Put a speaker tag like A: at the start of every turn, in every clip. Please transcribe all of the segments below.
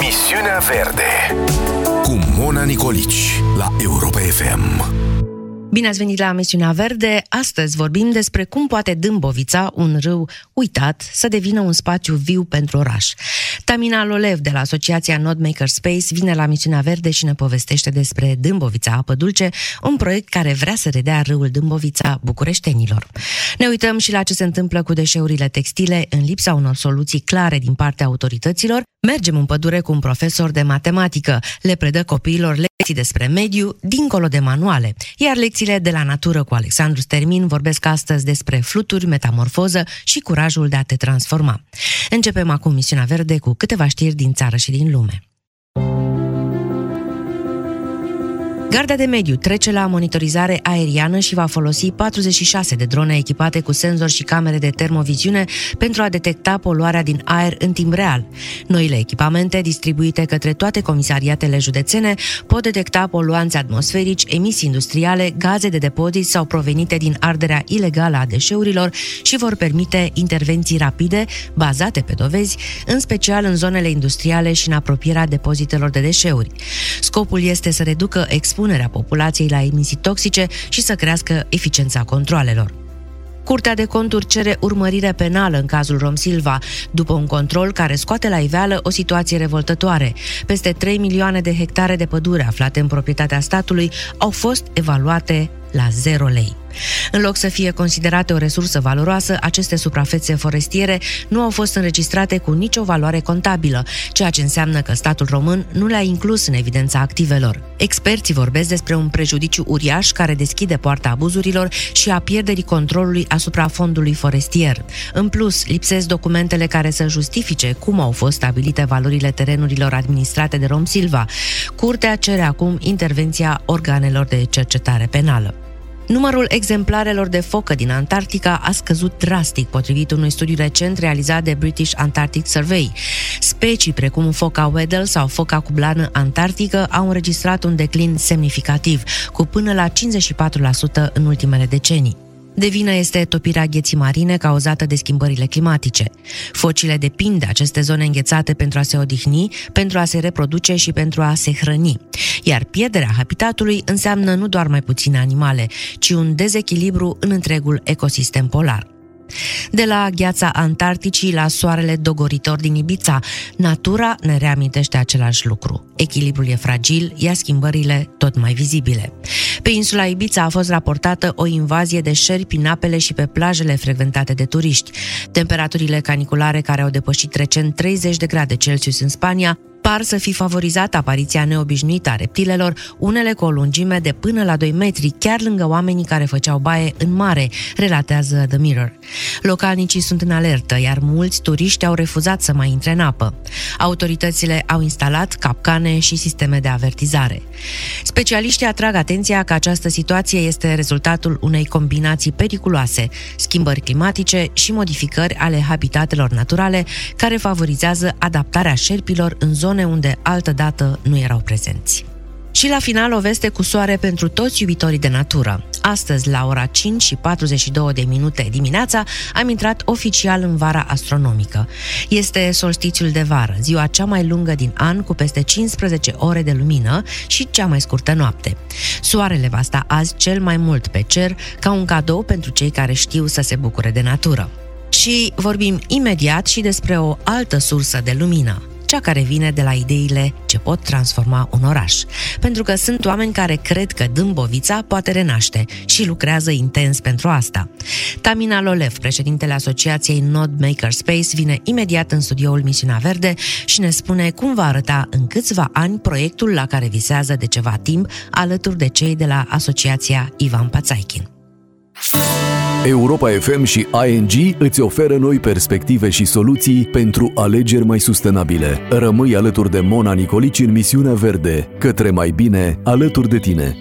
A: Misiunea Verde cu Mona Nicolici la Europa FM.
B: Bine ați venit la Misiunea Verde. Astăzi vorbim despre cum poate Dâmbovița, un râu uitat, să devină un spațiu viu pentru oraș. Tamina Lolev de la Asociația Nod Maker Space vine la Misiunea Verde și ne povestește despre Dâmbovița Apă Dulce, un proiect care vrea să redea râul Dâmbovița bucureștenilor. Ne uităm și la ce se întâmplă cu deșeurile textile în lipsa unor soluții clare din partea autorităților. Mergem în pădure cu un profesor de matematică. Le predă copiilor lecții despre mediu dincolo de manuale, iar lecțiile de la natură cu Alexandru Stermin vorbesc astăzi despre fluturi, metamorfoză și curajul de a te transforma. Începem acum Misiunea Verde cu câteva știri din țară și din lume. Garda de mediu trece la monitorizare aeriană și va folosi 46 de drone echipate cu senzori și camere de termoviziune pentru a detecta poluarea din aer în timp real. Noile echipamente, distribuite către toate comisariatele județene, pot detecta poluanți atmosferici, emisii industriale, gaze de depozit sau provenite din arderea ilegală a deșeurilor și vor permite intervenții rapide, bazate pe dovezi, în special în zonele industriale și în apropierea depozitelor de deșeuri. Scopul este să reducă expunerea populației la emisii toxice și să crească eficiența controalelor. Curtea de Conturi cere urmărire penală în cazul Romsilva, după un control care scoate la iveală o situație revoltătoare. Peste 3 milioane de hectare de pădure aflate în proprietatea statului au fost evaluate la 0 lei. În loc să fie considerate o resursă valoroasă, aceste suprafețe forestiere nu au fost înregistrate cu nicio valoare contabilă, ceea ce înseamnă că statul român nu le-a inclus în evidența activelor. Experții vorbesc despre un prejudiciu uriaș care deschide poarta abuzurilor și a pierderii controlului asupra fondului forestier. În plus, lipsesc documentele care să justifice cum au fost stabilite valorile terenurilor administrate de Romsilva. Curtea cere acum intervenția organelor de cercetare penală. Numărul exemplarelor de focă din Antarctica a scăzut drastic, potrivit unui studiu recent realizat de British Antarctic Survey. Specii precum foca Weddell sau foca cublană antarctică au înregistrat un declin semnificativ, cu până la 54% în ultimele decenii. De vină este topirea gheții marine cauzată de schimbările climatice. Focile depind de aceste zone înghețate pentru a se odihni, pentru a se reproduce și pentru a se hrăni. Iar pierderea habitatului înseamnă nu doar mai puține animale, ci un dezechilibru în întregul ecosistem polar. De la gheața Antarcticii la soarele dogoritor din Ibiza, natura ne reamintește același lucru. Echilibrul e fragil, iar schimbările tot mai vizibile. Pe insula Ibiza a fost raportată o invazie de șerpi în apele și pe plajele frecventate de turiști. Temperaturile caniculare care au depășit recent 30 de grade Celsius în Spania par să fi favorizat apariția neobișnuită a reptilelor, unele cu o lungime de până la 2 metri, chiar lângă oamenii care făceau baie în mare, relatează The Mirror. Localnicii sunt în alertă, iar mulți turiști au refuzat să mai intre în apă. Autoritățile au instalat capcane și sisteme de avertizare. Specialiștii atrag atenția că această situație este rezultatul unei combinații periculoase, schimbări climatice și modificări ale habitatelor naturale, care favorizează adaptarea șerpilor în zone unde altădată nu erau prezenți. Și la final o veste cu soare pentru toți iubitorii de natură. Astăzi, la ora 5:42 dimineața, am intrat oficial în vara astronomică. Este solstițiul de vară, ziua cea mai lungă din an, cu peste 15 ore de lumină și cea mai scurtă noapte. Soarele va sta azi cel mai mult pe cer, ca un cadou pentru cei care știu să se bucure de natură. Și vorbim imediat și despre o altă sursă de lumină, cea care vine de la ideile ce pot transforma un oraș. Pentru că sunt oameni care cred că Dâmbovița poate renaște și lucrează intens pentru asta. Tamina Lolev, președintele Asociației Nod Maker Space, vine imediat în studioul Misiunea Verde și ne spune cum va arăta în câțiva ani proiectul la care visează de ceva timp, alături de cei de la Asociația Ivan Pațaichin.
C: Europa FM și ING îți oferă noi perspective și soluții pentru alegeri mai sustenabile. Rămâi alături de Mona Nicolici în Misiunea Verde, către mai bine alături de tine.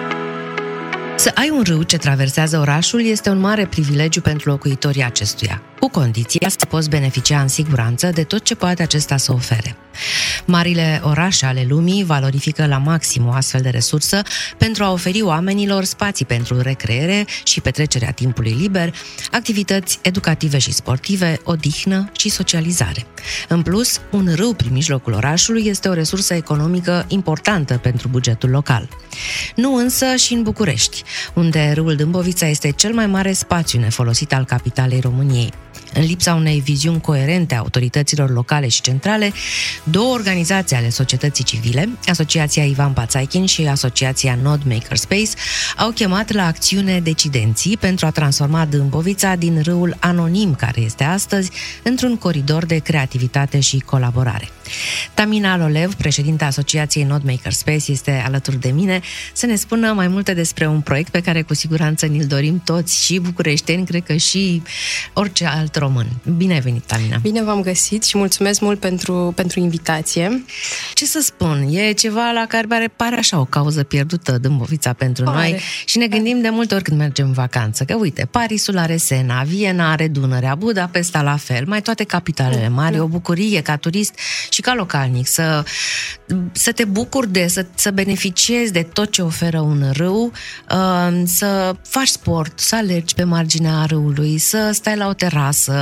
B: Să ai un râu ce traversează orașul este un mare privilegiu pentru locuitorii acestuia. cu condiția să poți beneficia în siguranță de tot ce poate acesta să ofere. Marile orașe ale lumii valorifică la maxim o astfel de resursă pentru a oferi oamenilor spații pentru recreere și petrecerea timpului liber, activități educative și sportive, odihnă și socializare. În plus, un râu prin mijlocul orașului este o resursă economică importantă pentru bugetul local. Nu însă și în București, unde râul Dâmbovița este cel mai mare spațiu nefolosit al capitalei României. În lipsa unei viziuni coerente a autorităților locale și centrale, două organizații ale societății civile, Asociația Ivan Pațaichin și Asociația Nod Makerspace, au chemat la acțiune decidenții pentru a transforma Dâmbovița din râul anonim care este astăzi într-un coridor de creativitate și colaborare. Tamina Lolev, președinta Asociației Nod Makerspace, este alături de mine să ne spună mai multe despre un proiect pe care cu siguranță ni-l dorim toți, și bucureșteni, cred că și orice alt român. Bine ai venit, Tamina!
D: Bine v-am găsit și mulțumesc mult pentru invitație.
B: Ce să spun, e ceva la care pare așa o cauză pierdută, Dâmbovița, pentru noi și ne gândim de multe ori când mergem în vacanță, că uite, Parisul are Sena, Viena are Dunărea, Budapesta la fel, mai toate capitalele mari, o bucurie ca turist și ca localnic să te bucuri să beneficiezi de tot ce oferă un râu, să faci sport, să alergi pe marginea râului, să stai la o terasă.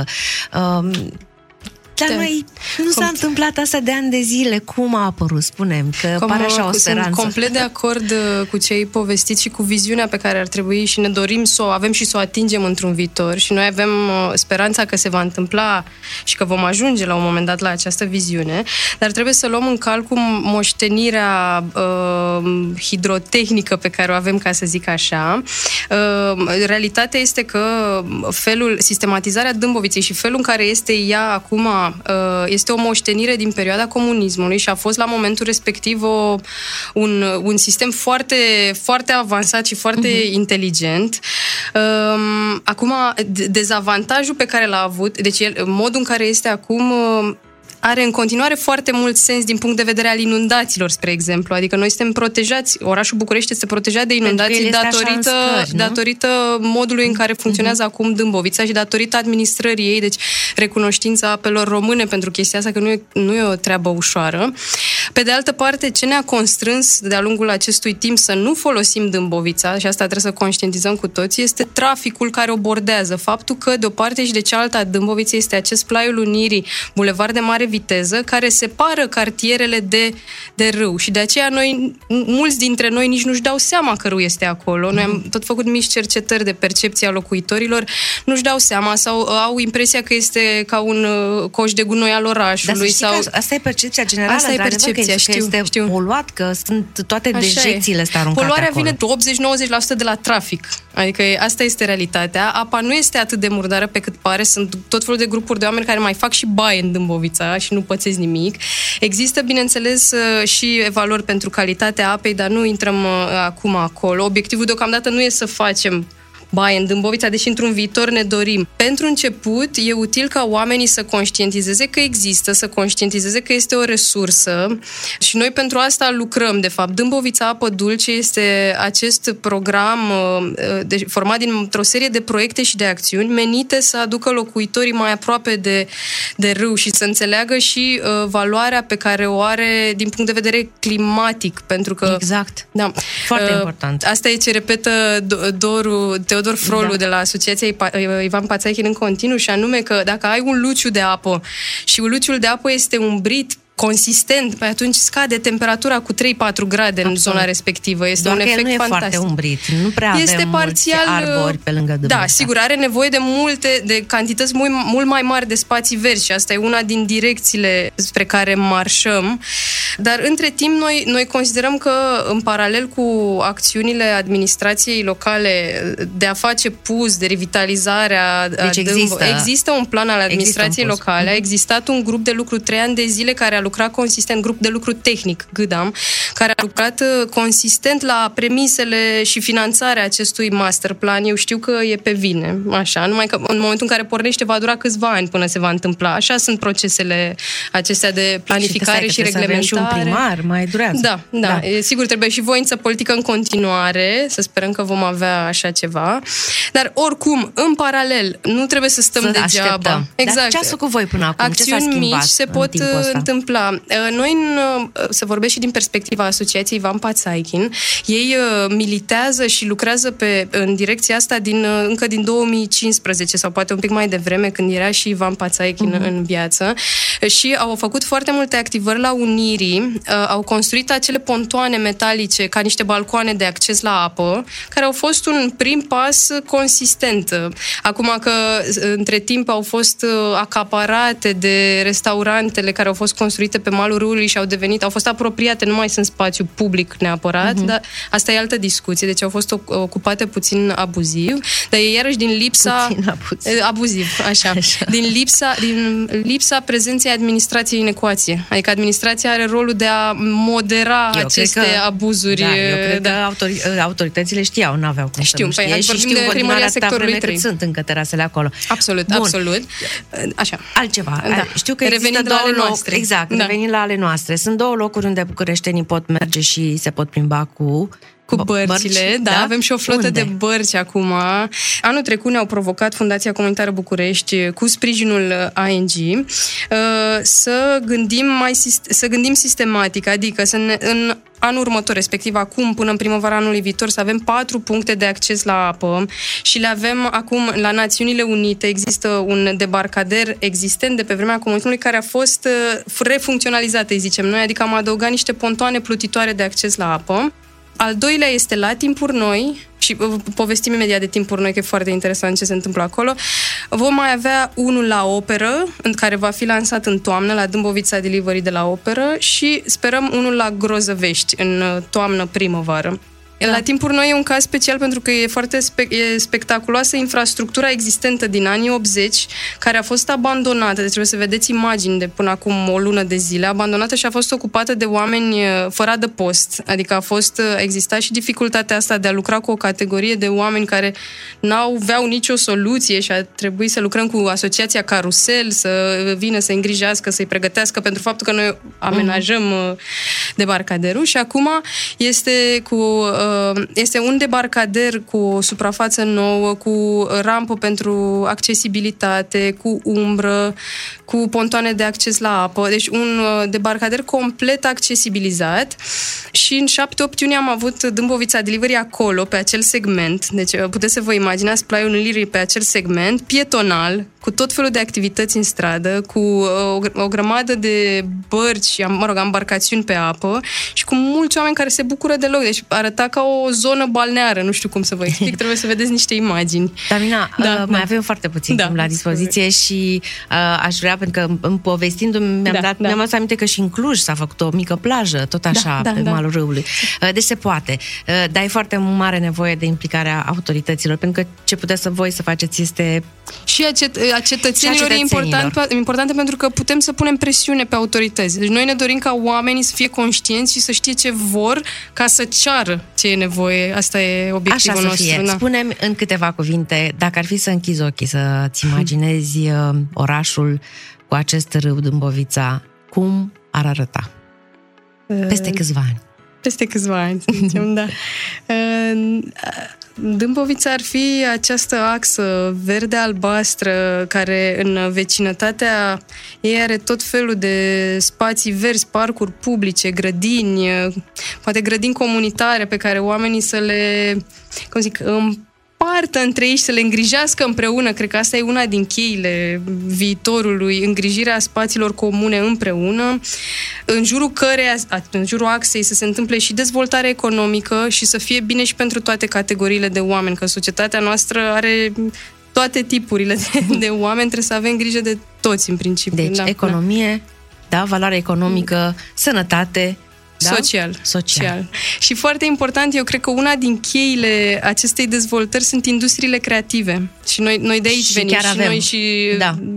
B: Dar noi nu s-a întâmplat asta de ani de zile. Cum a apărut? Spunem, că pare așa o speranță.
D: Sunt complet de acord cu ce ai povestit și cu viziunea pe care ar trebui și ne dorim să o avem și să o atingem într-un viitor. Și noi avem speranța că se va întâmpla și că vom ajunge la un moment dat la această viziune. Dar trebuie să luăm în calcul moștenirea hidrotehnică pe care o avem, ca să zic așa. Realitatea este că sistematizarea Dâmboviței și felul în care este ea acum este o moștenire din perioada comunismului și a fost la momentul respectiv un sistem foarte, foarte avansat și foarte inteligent. Acum, dezavantajul pe care l-a avut, deci modul în care este acum, are în continuare foarte mult sens din punct de vedere al inundațiilor, spre exemplu. Adică noi suntem protejați, orașul București este protejat de inundații datorită modului în care funcționează acum Dâmbovița și datorită administrării ei, deci recunoștința apelor române pentru chestia asta, că nu e o treabă ușoară. Pe de altă parte, ce ne-a constrâns de-a lungul acestui timp să nu folosim Dâmbovița, și asta trebuie să conștientizăm cu toții, este traficul care o bordează. Faptul că de o parte și de cealaltă a Dâmboviței este acest Plaiul Unirii, bulevard de mare viteză, care separă cartierele de râu. Și de aceea mulți dintre noi nici nu-și dau seama că râul este acolo. Noi am tot făcut mici cercetări de percepție a locuitorilor, nu-și dau seama sau au impresia că este ca un coș de gunoi al orașului.
B: Asta e percepția generală,
D: asta e percepția,
B: știu. Poluat, că sunt toate dejecțiile astea aruncate
D: Poluarea
B: acolo.
D: vine 80-90% de la trafic. Adică asta este realitatea. Apa nu este atât de murdară pe cât pare. Sunt tot felul de grupuri de oameni care mai fac și baie în Dâmbovița și nu pățesc nimic. Există, bineînțeles, și evaluări pentru calitatea apei, dar nu intrăm acum acolo. Obiectivul deocamdată nu e să facem baie în Dâmbovița, deși într-un viitor ne dorim. Pentru început, e util ca oamenii să conștientizeze că există, să conștientizeze că este o resursă și noi pentru asta lucrăm, de fapt. Dâmbovița Apă Dulce este acest program format dintr-o serie de proiecte și de acțiuni menite să aducă locuitorii mai aproape de râu și să înțeleagă și valoarea pe care o are din punct de vedere climatic, pentru că...
B: Exact. Da, foarte important.
D: Asta e ce repetă Teodor Frolu de la Asociația Ivan Pațaichin în continuu, și anume că dacă ai un luciu de apă și luciul de apă este umbrit consistent, pe atunci scade temperatura cu 3-4 grade în zona respectivă. Este un efect fantastic.
B: Foarte umbrit. Nu prea avem mulți arbori pe lângă Dâmbovița.
D: Da, sigur, are nevoie de cantități mult mai mari de spații verzi și asta e una din direcțiile spre care marșăm. Dar între timp noi considerăm că în paralel cu acțiunile administrației locale de a face PUS, de revitalizare există un plan al administrației locale. A existat un grup de lucru 3 ani de zile care a lucrat consistent, grup de lucru tehnic, GDAM, care a lucrat consistent la premisele și finanțarea acestui master plan. Eu știu că e pe vine, așa, numai că în momentul în care pornește va dura câțiva ani până se va întâmpla. Așa sunt procesele acestea de planificare și reglementare. Și un
B: primar, mai durează.
D: Da. Sigur, trebuie și voință politică în continuare, să sperăm că vom avea așa ceva. Dar oricum, în paralel, nu trebuie să stăm degeaba.
B: Așteptăm.
D: Exact.
B: Dar ce ați făcut voi până acum?
D: Acțiuni mici se pot întâmpla. Noi, să vorbesc și din perspectiva Asociației Ivan Pațaichin, ei militează și lucrează în direcția asta încă din 2015 sau poate un pic mai devreme, când era și Ivan Pațaichin în viață, și au făcut foarte multe activări la Unirii, au construit acele pontoane metalice ca niște balcoane de acces la apă, care au fost un prim pas consistent. Acum că între timp au fost acaparate de restaurantele care au fost construite pe malul râului și au fost apropiate, nu mai sunt spațiu public neapărat, dar asta e altă discuție, deci au fost ocupate puțin abuziv, dar e iarăși din lipsa... abuziv, așa. Din lipsa prezenței administrației în ecuație. Adică administrația are rolul de a modera aceste abuzuri.
B: Eu cred că autoritățile știau, n-aveau cum să nu știe și știu în continuare atâta vreme cât sunt încă terasele acolo.
D: Absolut. Așa.
B: Altceva. Știu că există două locuri. Exact, revenind la ale noastre. Sunt două locuri unde bucureștenii pot merge și se pot plimba cu
D: bărcile, da, avem și o flotă de bărci acum. Anul trecut ne-au provocat Fundația Comunitară București cu sprijinul ANG să gândim sistematic, adică în anul următor, respectiv acum, până în primăvara anului viitor, să avem 4 puncte de acces la apă și le avem acum la Națiunile Unite. Există un debarcader existent de pe vremea comunismului care a fost refuncționalizat, îi zicem noi, adică am adăugat niște pontoane plutitoare de acces la apă. Al doilea este la Timpuri Noi, și povestim imediat de Timpuri Noi, că e foarte interesant ce se întâmplă acolo. Vom mai avea unul la Operă, în care va fi lansat în toamnă, la Dâmbovița Delivery de la Operă, și sperăm unul la Grozăvești, în toamnă-primăvară. La Timpuri Noi e un caz special pentru că e foarte spectaculoasă infrastructura existentă din anii 80, care a fost abandonată, deci trebuie să vedeți imagini de până acum o lună de zile, abandonată și a fost ocupată de oameni fără adăpost. Adică exista și dificultatea asta de a lucra cu o categorie de oameni care n-aveau nicio soluție și a trebuit să lucrăm cu Asociația Carusel, să vină să îngrijească, să-i pregătească pentru faptul că noi amenajăm debarcaderul, și acum este un debarcader cu o suprafață nouă, cu rampă pentru accesibilitate, cu umbră, cu pontoane de acces la apă. Deci un debarcader complet accesibilizat și în 7-8 iunie am avut Dâmbovița Delivery acolo, pe acel segment. Deci puteți să vă imaginați Plaiul Unirii pe acel segment, pietonal, cu tot felul de activități în stradă, cu o grămadă de bărci, embarcațiuni pe apă și cu mulți oameni care se bucură de loc. Deci arăta ca o zonă balneară, nu știu cum să vă explic, trebuie să vedeți niște imagini.
B: Damina, mai avem foarte puțin timp la dispoziție și aș vrea, pentru că povestindu-mi mi-am adus aminte că și în Cluj s-a făcut o mică plajă, tot așa, pe malul râului. Deci se poate. Dar e foarte mare nevoie de implicarea autorităților, pentru că ce puteți voi să faceți este...
D: Și a cetățenilor e importantă pentru că putem să punem presiune pe autorități. Deci noi ne dorim ca oamenii să fie conștienți și să știe ce vor ca să ceară ce e nevoie. Asta e obiectivul nostru.
B: Așa să fie. Spune-mi în câteva cuvinte, dacă ar fi să închizi ochii, să-ți imaginezi orașul cu acest râu Dâmbovița, cum ar arăta? Peste câțiva ani.
D: Peste câțiva ani, să zicem, da. Dâmbovița ar fi această axă verde-albastră care în vecinătatea ei are tot felul de spații verzi, parcuri publice, grădini, poate grădini comunitare pe care oamenii să le, împartă între ei și să le îngrijească împreună. Cred că asta e una din cheile viitorului, îngrijirea spațiilor comune împreună, în jurul axei să se întâmple și dezvoltare economică și să fie bine și pentru toate categoriile de oameni, că societatea noastră are toate tipurile de oameni, trebuie să avem grijă de toți în principiu.
B: Deci economie, valoare economică, sănătate,
D: Social. Și foarte important, eu cred că una din cheile acestei dezvoltări sunt industriile creative. Și noi de aici venim, și noi și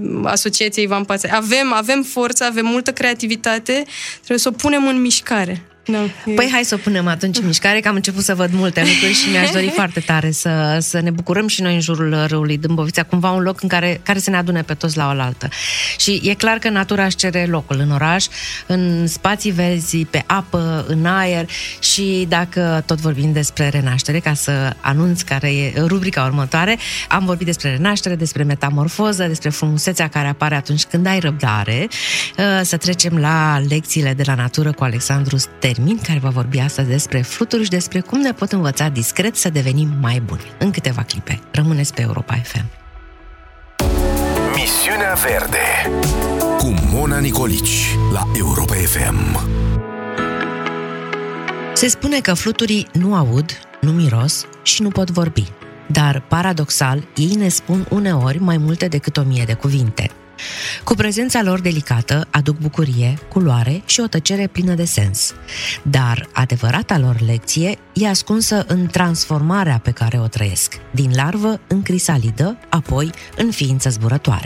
D: Asociația Ivan Pațaichin. Avem forță, avem multă creativitate, trebuie să o punem în mișcare.
B: Păi hai să o punem atunci în mișcare, că am început să văd multe lucruri și mi-aș dori foarte tare să ne bucurăm și noi în jurul râului Dâmbovița, cumva un loc în care să ne adune pe toți la oaltă. Și e clar că natura își cere locul în oraș, în spații verzi, pe apă, în aer și dacă tot vorbim despre renaștere, ca să anunț care e rubrica următoare, am vorbit despre renaștere, despre metamorfoză, despre frumusețea care apare atunci când ai răbdare. Să trecem la lecțiile de la natură cu Alexandru Stermin, care va vorbi astăzi despre fluturi și despre cum ne pot învăța discret să devenim mai buni. În câteva clipe. Rămâneți pe Europa FM.
A: Misiunea Verde cu Mona Nicolici la Europa FM.
B: Se spune că fluturii nu aud, nu miros și nu pot vorbi. Dar, paradoxal, ei ne spun uneori mai multe decât 1000 de cuvinte. Cu prezența lor delicată aduc bucurie, culoare și o tăcere plină de sens. Dar adevărata lor lecție e ascunsă în transformarea pe care o trăiesc, din larvă în crisalidă, apoi în ființă zburătoare.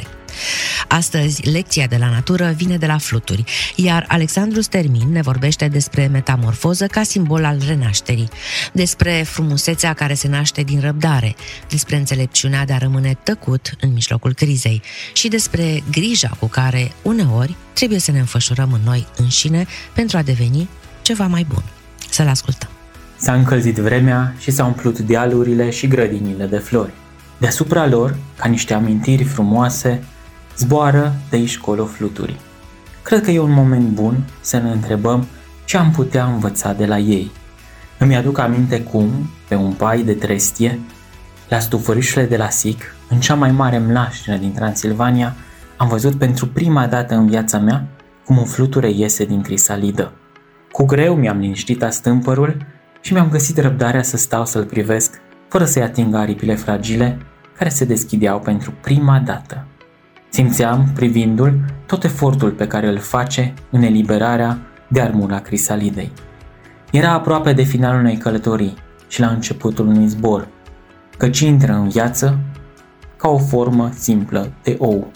B: Astăzi, lecția de la natură vine de la fluturi, iar Alexandru Stermin ne vorbește despre metamorfoză ca simbol al renașterii, despre frumusețea care se naște din răbdare, despre înțelepciunea de a rămâne tăcut în mijlocul crizei și despre grija cu care, uneori, trebuie să ne înfășurăm în noi înșine pentru a deveni ceva mai bun. Să-l ascultăm.
E: S-a încălzit vremea și s-au umplut dealurile și grădinile de flori. Deasupra lor, ca niște amintiri frumoase, zboară de aici colo fluturii. Cred că e un moment bun să ne întrebăm ce am putea învăța de la ei. Îmi aduc aminte cum, pe un pai de trestie, la stufărișurile de la Sic, în cea mai mare mlaștină din Transilvania, am văzut pentru prima dată în viața mea cum un fluture iese din crisalidă. Cu greu mi-am liniștit astâmpărul și mi-am găsit răbdarea să stau să-l privesc, fără să-i ating aripile fragile care se deschideau pentru prima dată. Simțeam, privindu-l, tot efortul pe care îl face în eliberarea de armura crisalidei. Era aproape de finalul unei călătorii și la începutul unui zbor, căci intră în viață ca o formă simplă de ou.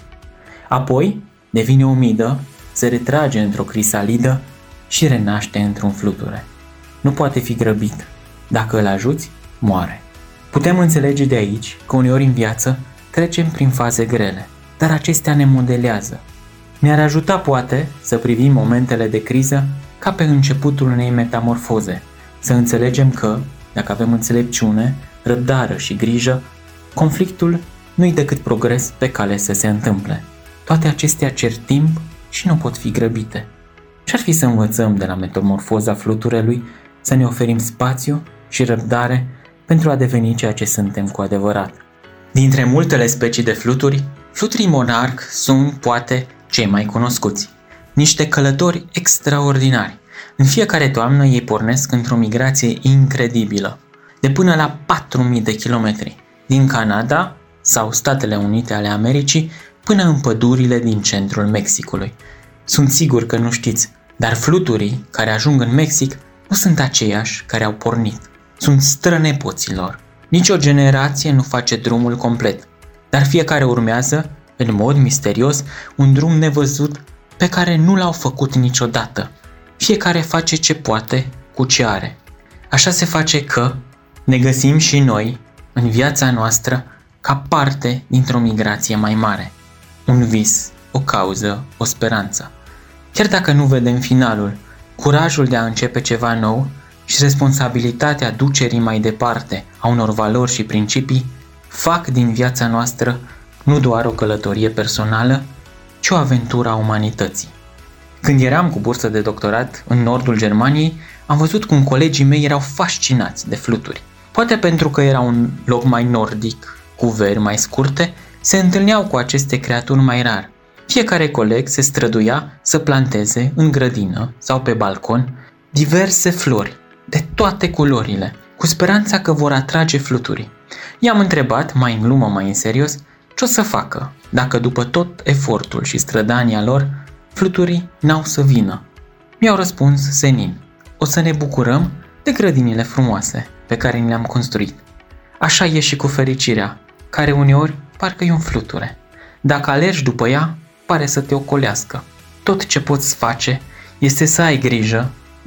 E: Apoi devine umidă, se retrage într-o crisalidă și renaște într-un fluture. Nu poate fi grăbit. Dacă îl ajuți, moare. Putem înțelege de aici că uneori în viață trecem prin faze grele, dar acestea ne modelează. Ne-ar ajuta, poate, să privim momentele de criză ca pe începutul unei metamorfoze, să înțelegem că, dacă avem înțelepciune, răbdare și grijă, conflictul nu-i decât progres pe cale să se întâmple. Toate acestea cer timp și nu pot fi grăbite. Ce-ar fi să învățăm de la metamorfoza fluturelui, să ne oferim spațiu și răbdare pentru a deveni ceea ce suntem cu adevărat? Dintre multele specii de fluturi, fluturii monarh sunt, poate, cei mai cunoscuți. Niște călători extraordinari. În fiecare toamnă ei pornesc într-o migrație incredibilă, de până la 4000 de kilometri, din Canada sau Statele Unite ale Americii până în pădurile din centrul Mexicului. Sunt sigur că nu știți, dar fluturii care ajung în Mexic nu sunt aceiași care au pornit. Sunt strănepoții lor. Nici o generație nu face drumul complet, dar fiecare urmează, în mod misterios, un drum nevăzut pe care nu l-au făcut niciodată. Fiecare face ce poate cu ce are. Așa se face că ne găsim și noi, în viața noastră, ca parte dintr-o migrație mai mare. Un vis, o cauză, o speranță. Chiar dacă nu vedem finalul, curajul de a începe ceva nou și responsabilitatea ducerii mai departe a unor valori și principii fac din viața noastră nu doar o călătorie personală, ci o aventură a umanității. Când eram cu bursă de doctorat în nordul Germaniei, am văzut cum colegii mei erau fascinați de fluturi. Poate pentru că era un loc mai nordic, cu veri mai scurte, se întâlneau cu aceste creaturi mai rar. Fiecare coleg se străduia să planteze în grădină sau pe balcon diverse flori, de toate culorile, cu speranța că vor atrage fluturii. I-am întrebat, mai în glumă, mai în serios, ce o să facă dacă după tot efortul și strădania lor, fluturii n-au să vină. Mi-au răspuns senin: o să ne bucurăm de grădinile frumoase pe care ni le-am construit. Așa e și cu fericirea, care uneori parcă e un fluture. Dacă alergi după ea, pare să te ocolească. Tot ce poți face este să ai grijă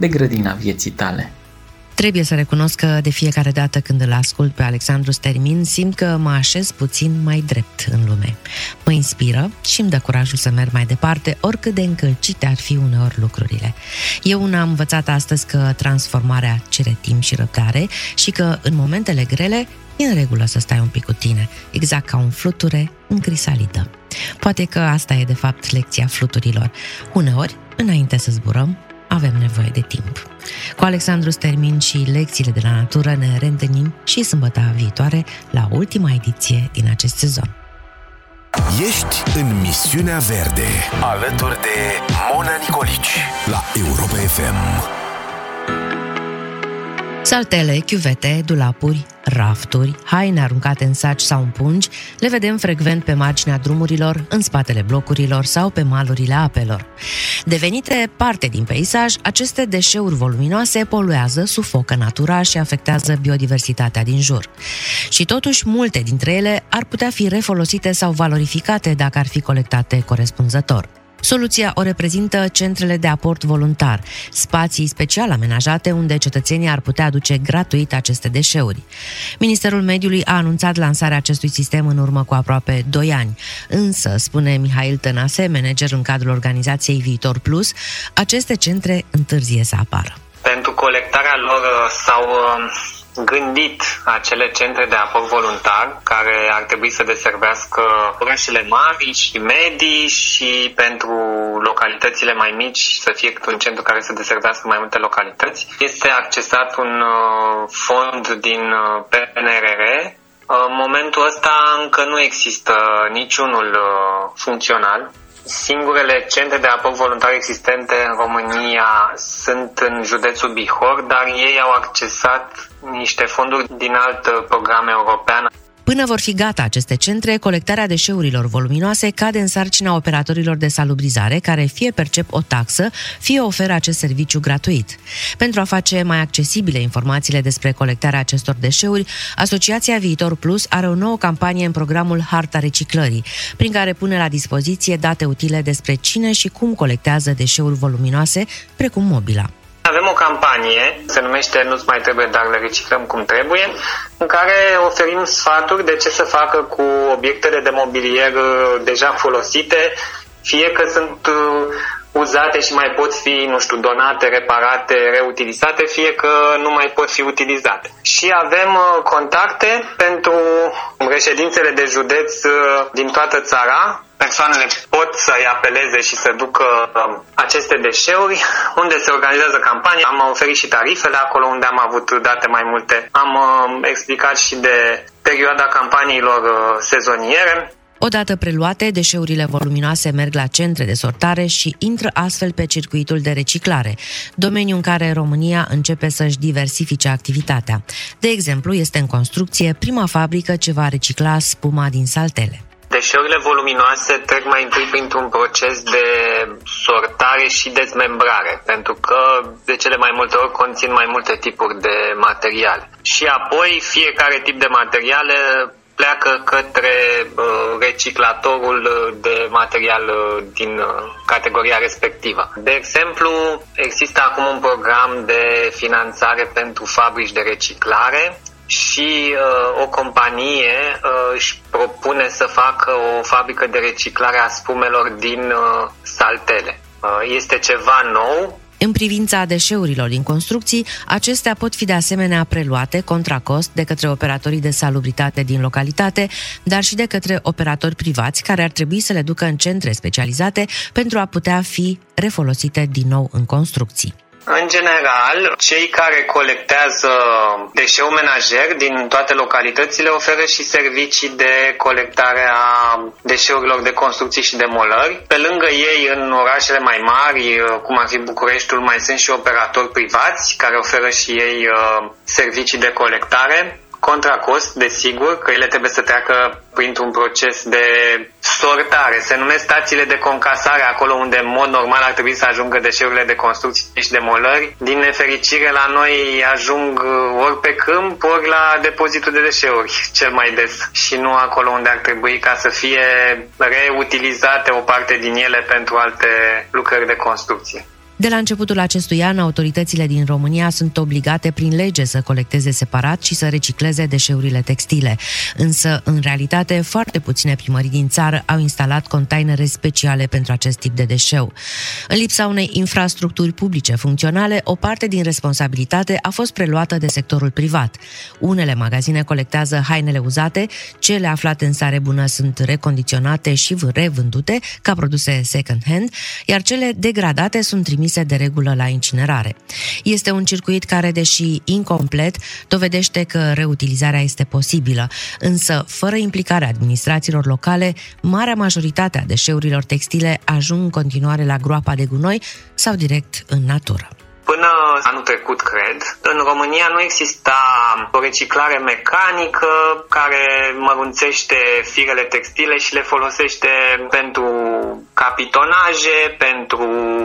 E: de grădina vieții tale.
B: Trebuie să recunosc că de fiecare dată când îl ascult pe Alexandru Stermin, simt că mă așez puțin mai drept în lume. Mă inspiră și îmi dă curajul să merg mai departe, oricât de încălcite ar fi uneori lucrurile. Eu am învățat astăzi că transformarea cere timp și răbdare și că în momentele grele e în regulă să stai un pic cu tine, exact ca un fluture în crisalidă. Poate că asta e de fapt lecția fluturilor. Uneori, înainte să zburăm, avem nevoie de timp. Cu Alexandru Stermin și lecțiile de la natură ne reîntâlnim și sâmbătă viitoare la ultima ediție din acest sezon.
A: Ești în Misiunea Verde, alături de Mona Nicolici, la Europa FM.
B: Saltele, chiuvete, dulapuri, rafturi, haine aruncate în saci sau în pungi, le vedem frecvent pe marginea drumurilor, în spatele blocurilor sau pe malurile apelor. Devenite parte din peisaj, aceste deșeuri voluminoase poluează, sufocă natura și afectează biodiversitatea din jur. Și totuși, multe dintre ele ar putea fi refolosite sau valorificate dacă ar fi colectate corespunzător. Soluția o reprezintă centrele de aport voluntar, spații special amenajate unde cetățenii ar putea aduce gratuit aceste deșeuri. Ministerul Mediului a anunțat lansarea acestui sistem în urmă cu aproape 2 ani, însă, spune Mihail Tănase, manager în cadrul organizației Viitor Plus, aceste centre întârzie să apară.
F: Pentru colectarea lor s-au gândit acele centre de aport voluntar care ar trebui să deservească orașele mari și medii și pentru localitățile mai mici să fie un centru care să deservească mai multe localități. Este accesat un fond din PNRR. În momentul ăsta încă nu există niciunul funcțional. Singurele centre de aport voluntar existente în România sunt în județul Bihor, dar ei au accesat niște fonduri din alt program european.
B: Până vor fi gata aceste centre, colectarea deșeurilor voluminoase cade în sarcina operatorilor de salubrizare, care fie percep o taxă, fie oferă acest serviciu gratuit. Pentru a face mai accesibile informațiile despre colectarea acestor deșeuri, Asociația Viitor Plus are o nouă campanie în programul Harta Reciclării, prin care pune la dispoziție date utile despre cine și cum colectează deșeuri voluminoase, precum mobila.
F: Avem o campanie, se numește Nu-ți mai trebuie, dar le reciclăm cum trebuie, în care oferim sfaturi de ce să facă cu obiectele de mobilier deja folosite, fie că sunt uzate și mai pot fi, donate, reparate, reutilizate, fie că nu mai pot fi utilizate. Și avem contacte pentru reședințele de județ din toată țara. Persoanele pot să-i apeleze și să ducă aceste deșeuri. Unde se organizează campania, am oferit și tarifele acolo unde am avut date mai multe. Am explicat și de perioada campaniilor sezoniere.
B: Odată preluate, deșeurile voluminoase merg la centre de sortare și intră astfel pe circuitul de reciclare, domeniu în care România începe să-și diversifice activitatea. De exemplu, este în construcție prima fabrică ce va recicla spuma din saltele.
F: Deșeurile voluminoase trec mai întâi printr-un proces de sortare și dezmembrare, pentru că de cele mai multe ori conțin mai multe tipuri de materiale. Și apoi fiecare tip de materiale pleacă către reciclatorul de material din categoria respectivă. De exemplu, există acum un program de finanțare pentru fabrici de reciclare și o companie își propune să facă o fabrică de reciclare a spumelor din saltele. Este ceva nou.
B: În privința deșeurilor din construcții, acestea pot fi de asemenea preluate contra cost de către operatorii de salubritate din localitate, dar și de către operatori privați care ar trebui să le ducă în centre specializate pentru a putea fi refolosite din nou în construcții.
F: În general, cei care colectează deșeuri menajer din toate localitățile oferă și servicii de colectare a deșeurilor de construcții și demolări. Pe lângă ei, în orașele mai mari, cum ar fi Bucureștiul, mai sunt și operatori privați care oferă și ei servicii de colectare. Contra cost, desigur, că ele trebuie să treacă printr-un proces de sortare. Se numesc stațiile de concasare, acolo unde în mod normal ar trebui să ajungă deșeurile de construcții și demolări. Din nefericire, la noi ajung ori pe câmp, ori la depozitul de deșeuri, cel mai des. Și nu acolo unde ar trebui, ca să fie reutilizate o parte din ele pentru alte lucrări de construcție.
B: De la începutul acestui an, autoritățile din România sunt obligate prin lege să colecteze separat și să recicleze deșeurile textile. Însă, în realitate, foarte puține primării din țară au instalat containere speciale pentru acest tip de deșeu. În lipsa unei infrastructuri publice funcționale, o parte din responsabilitate a fost preluată de sectorul privat. Unele magazine colectează hainele uzate, cele aflate în stare bună sunt recondiționate și revândute ca produse second-hand, iar cele degradate sunt trimise de regulă la incinerare. Este un circuit care, deși incomplet, dovedește că reutilizarea este posibilă, însă, fără implicarea administrațiilor locale, marea majoritate a deșeurilor textile ajung în continuare la groapa de gunoi sau direct în natură.
F: Până anul trecut, cred, în România nu exista o reciclare mecanică care mărunțește firele textile și le folosește pentru capitonaje, pentru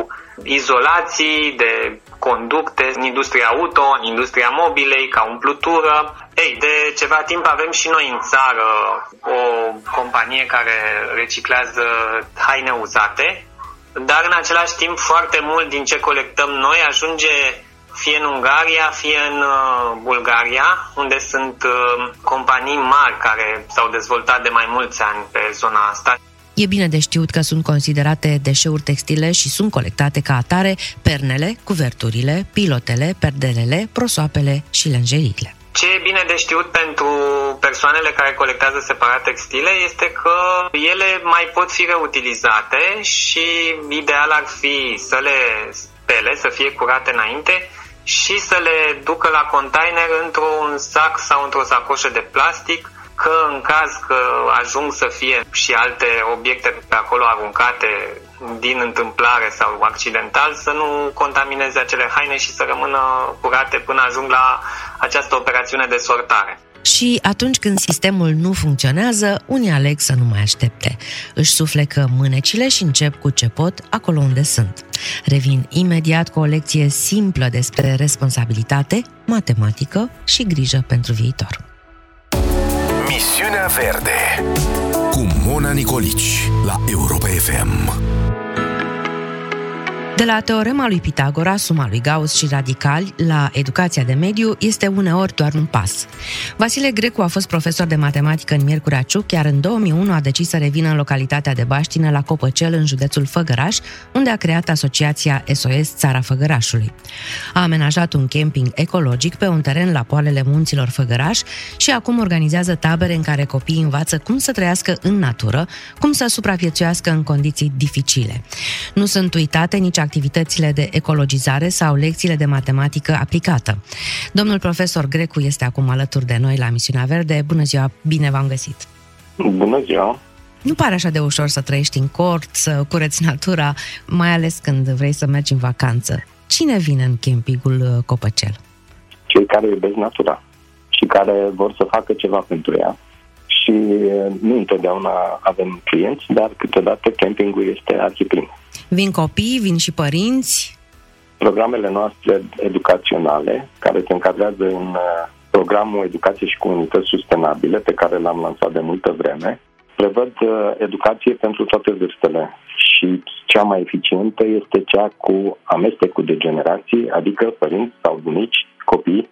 F: izolații de conducte, în industria auto, în industria mobilei, ca umplutură. De ceva timp avem și noi în țară o companie care reciclează haine uzate, dar în același timp foarte mult din ce colectăm noi ajunge fie în Ungaria, fie în Bulgaria, unde sunt companii mari care s-au dezvoltat de mai mulți ani pe zona asta.
B: E bine de știut că sunt considerate deșeuri textile și sunt colectate ca atare pernele, cuverturile, pilotele, perdelele, prosoapele și lenjeriile.
F: Ce e bine de știut pentru persoanele care colectează separat textile este că ele mai pot fi reutilizate și ideal ar fi să le spele, să fie curate înainte și să le ducă la container într-un sac sau într-o sacoșă de plastic, că în caz că ajung să fie și alte obiecte pe acolo aruncate din întâmplare sau accidental, să nu contamineze acele haine și să rămână curate până ajung la această operațiune de sortare.
B: Și atunci când sistemul nu funcționează, unii aleg să nu mai aștepte. Își suflecă mânecile și încep cu ce pot acolo unde sunt. Revin imediat cu o lecție simplă despre responsabilitate, matematică și grijă pentru viitor.
A: Misiunea Verde cu Mona Nicolici la Europa FM.
B: De la teorema lui Pitagora, suma lui Gauss și radicali, la educația de mediu, este uneori doar un pas. Vasile Grecu a fost profesor de matematică în Miercurea Ciuc, iar în 2001 a decis să revină în localitatea de Baștină, la Copăcel, în județul Făgăraș, unde a creat asociația SOS Țara Făgărașului. A amenajat un camping ecologic pe un teren la poalele munților Făgăraș și acum organizează tabere în care copiii învață cum să trăiască în natură, cum să supraviețuiască în condiții dificile. Nu sunt uitate nici activitățile de ecologizare sau lecțiile de matematică aplicată. Domnul profesor Grecu este acum alături de noi la Misiunea Verde. Bună ziua, bine v-am găsit!
G: Bună ziua!
B: Nu pare așa de ușor să trăiești în cort, să cureți natura, mai ales când vrei să mergi în vacanță. Cine vine în campingul Copăcel?
G: Cei care iubesc natura și care vor să facă ceva pentru ea. Și nu întotdeauna avem clienți, dar câteodată campingul este arhiplin.
B: Vin copii, vin și părinți?
G: Programele noastre educaționale, care se încadrează în programul Educație și Comunități Sustenabile, pe care l-am lansat de multă vreme, prevăd educație pentru toate vârstele. Și cea mai eficientă este cea cu amestecul de generații, adică părinți sau bunici, copii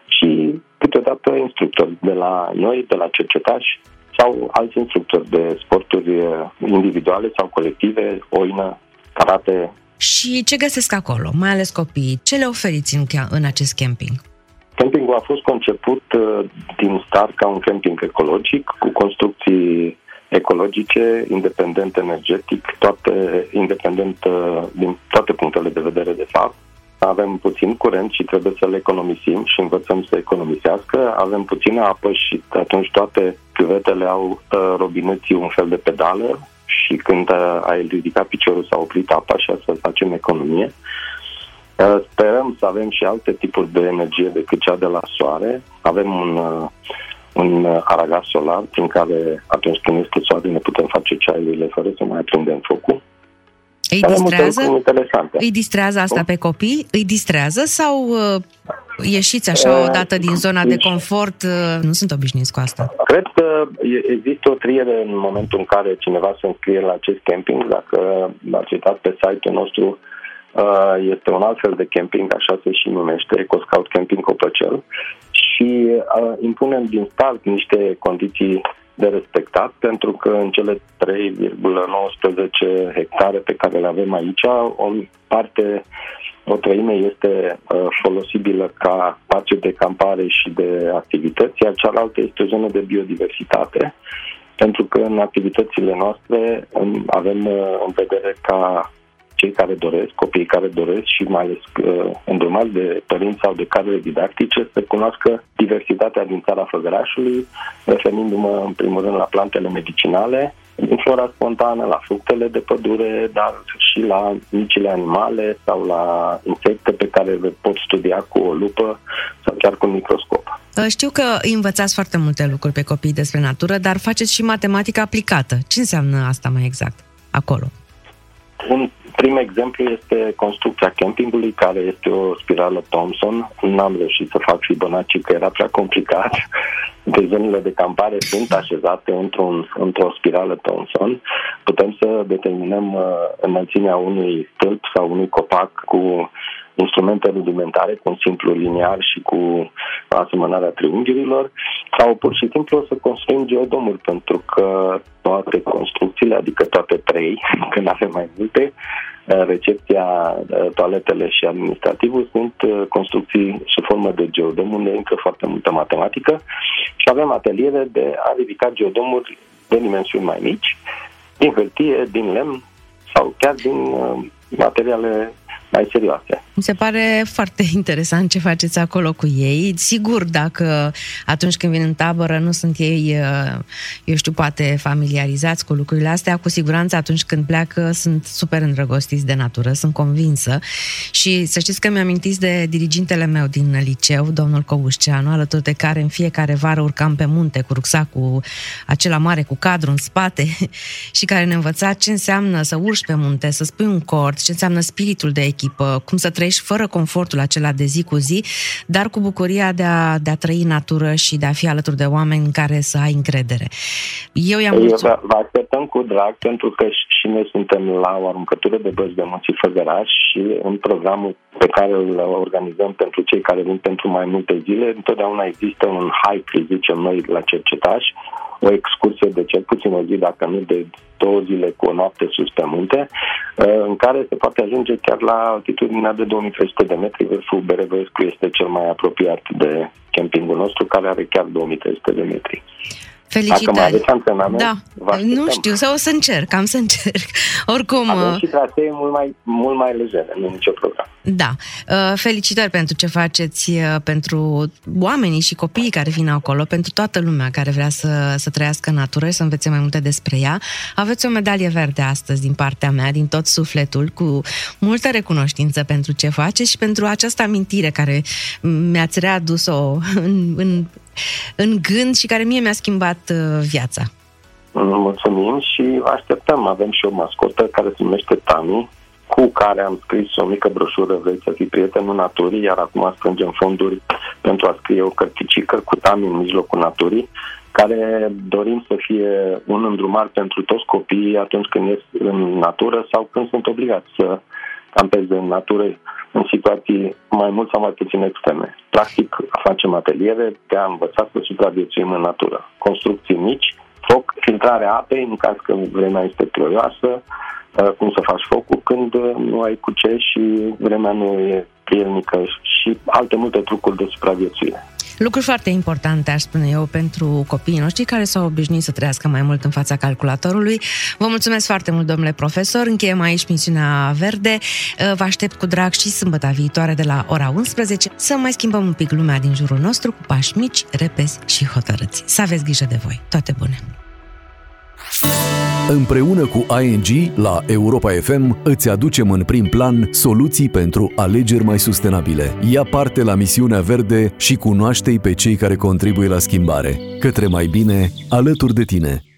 G: și câteodată instructori de la noi, de la cercetași sau alți instructori de sporturi individuale sau colective, oină, karate.
B: Și ce găsesc acolo, mai ales copiii? Ce le oferiți în acest camping?
G: Campingul a fost conceput din start ca un camping ecologic, cu construcții ecologice, independent energetic, independent din toate punctele de vedere, de fapt. Avem puțin curent și trebuie să le economisim și învățăm să economisească. Avem puțină apă și atunci toate cuvetele au robineții un fel de pedală și când ai ridicat piciorul s-a oprit apa și să facem economie. Sperăm să avem și alte tipuri de energie decât cea de la soare. Avem un aragaz solar prin care atunci când este soare ne putem face ceaiurile fără să mai aprindem focul.
B: Îi distrează asta pe copii? Îi distrează sau ieșiți așa odată din zona de confort? Nu sunt obișnuiți cu asta.
G: Cred că există o triere în momentul în care cineva se înscrie la acest camping. Dacă ați uitat pe site-ul nostru, Este un alt fel de camping, așa se și numește, EcoScout Camping Copăcel, și impunem din start niște condiții de respectat, pentru că în cele 3,19 hectare pe care le avem aici, o treime este folosibilă ca spațiu de campare și de activități, iar cealaltă este o zonă de biodiversitate, pentru că în activitățile noastre avem în vedere ca cei care doresc, copiii care doresc și mai ales îndrumați de părinți sau de cadre didactice să cunoască diversitatea din țara Făgărașului, referindu-mă în primul rând la plantele medicinale, din flora spontană, la fructele de pădure, dar și la micile animale sau la insecte pe care le pot studia cu o lupă sau chiar cu un microscop.
B: Știu că învățați foarte multe lucruri pe copii despre natură, dar faceți și matematică aplicată. Ce înseamnă asta mai exact acolo?
G: Un prim exemplu este construcția campingului, care este o spirală Thomson. N-am reușit să fac Fibonacci, că era prea complicat. De zonele de campare sunt așezate într-o spirală Thomson. Putem să determinăm înălțimea unui stâlp sau unui copac cu instrumente rudimentare, cu un simplu liniar și cu asemănarea triunghiurilor, sau pur și simplu să construim geodomuri, pentru că toate construcțiile, adică toate 3, când avem mai multe, recepția, toaletele și administrativul sunt construcții sub formă de geodom, unde intră foarte multă matematică, și avem ateliere de a ridica geodomuri de dimensiuni mai mici, din hârtie, din lemn sau chiar din materiale mai serioase.
B: Mi se pare foarte interesant ce faceți acolo cu ei. Sigur, dacă atunci când vin în tabără nu sunt ei, eu știu, poate familiarizați cu lucrurile astea, cu siguranță atunci când pleacă sunt super îndrăgostiți de natură, sunt convinsă. Și să știți că mi-amintiți de dirigintele meu din liceu, domnul Cobușceanu, alături de care în fiecare vară urcam pe munte cu rucsacul acela mare cu cadru în spate și care ne învăța ce înseamnă să urci pe munte, să spui un cord, ce înseamnă spiritul de echipă, cum să trăiești fără confortul acela de zi cu zi, dar cu bucuria de a trăi natură și de a fi alături de oameni în care să ai încredere. Eu
G: vă așteptăm cu drag, pentru că și noi suntem la o aruncătură de băți de Munții Făgăraș și în programul pe care îl organizăm pentru cei care vin pentru mai multe zile, întotdeauna există un hike, zicem noi, la Cercetaș, o excursie de cel puțin o zi, dacă nu de 2 zile cu o noapte sus pe munte, în care se poate ajunge chiar la altitudinea de 2300 de metri. Vârful Berevescu este cel mai apropiat de campingul nostru, care are chiar 2300 de metri.
B: Felicitări!
G: Dacă mai aveți antrenament,
B: da, nu știu, sau o să încerc, am să încerc. Oricum...
G: Avem și trasee mult mai legere, nu e nicio problemă.
B: Da, felicitări pentru ce faceți, pentru oamenii și copiii care vin acolo, pentru toată lumea care vrea să trăiască în natură și să învețe mai multe despre ea. Aveți o medalie verde astăzi din partea mea, din tot sufletul, cu multă recunoștință pentru ce faceți și pentru această amintire care mi-ați readus-o în gând și care mie mi-a schimbat viața.
G: Mulțumim și așteptăm. Avem și o mascotă care se numește Tami, cu care am scris o mică broșură, Vrei să fii prietenul naturii, iar acum strângem fonduri pentru a scrie o cărticică cu Tami în mijlocul naturii, care dorim să fie un îndrumar pentru toți copiii atunci când ies în natură sau când sunt obligați să campeze în natură în situații mai mult sau mai puțin extreme. Practic, facem ateliere de a învăța să supraviețuim în natură. Construcții mici, foc, filtrarea apei în caz că vremea este ploioasă, cum să faci focul când nu ai cu ce și vremea nu e prielnică și alte multe trucuri de supraviețuire.
B: Lucruri foarte importante, aș spune eu, pentru copiii noștri care s-au obișnuit să trăiască mai mult în fața calculatorului. Vă mulțumesc foarte mult, domnule profesor. Încheiem aici misiunea verde. Vă aștept cu drag și sâmbătă viitoare de la ora 11 să mai schimbăm un pic lumea din jurul nostru cu pași mici, repezi și hotărâți. Să aveți grijă de voi. Toate bune!
C: Împreună cu ING, la Europa FM, îți aducem în prim plan soluții pentru alegeri mai sustenabile. Ia parte la misiunea verde și cunoaște-i pe cei care contribuie la schimbare. Către mai bine, alături de tine.